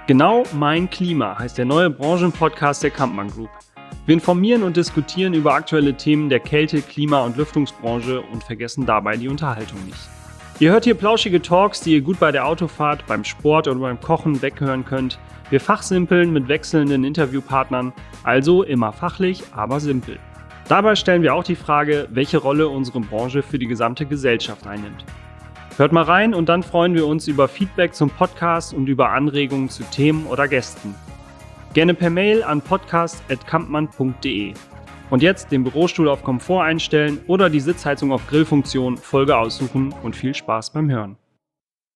Genau mein Klima heißt der neue Branchenpodcast der Kampmann Group. Wir informieren und diskutieren über aktuelle Themen der Kälte-, Klima- und Lüftungsbranche und vergessen dabei die Unterhaltung nicht. Ihr hört hier plauschige Talks, die ihr gut bei der Autofahrt, beim Sport oder beim Kochen weghören könnt. Wir fachsimpeln mit wechselnden Interviewpartnern, also immer fachlich, aber simpel. Dabei stellen wir auch die Frage, welche Rolle unsere Branche für die gesamte Gesellschaft einnimmt. Hört mal rein und dann freuen wir uns über Feedback zum Podcast und über Anregungen zu Themen oder Gästen. Gerne per Mail an podcast@kampmann.de. Und jetzt den Bürostuhl auf Komfort einstellen oder die Sitzheizung auf Grillfunktion, Folge aussuchen und viel Spaß beim Hören.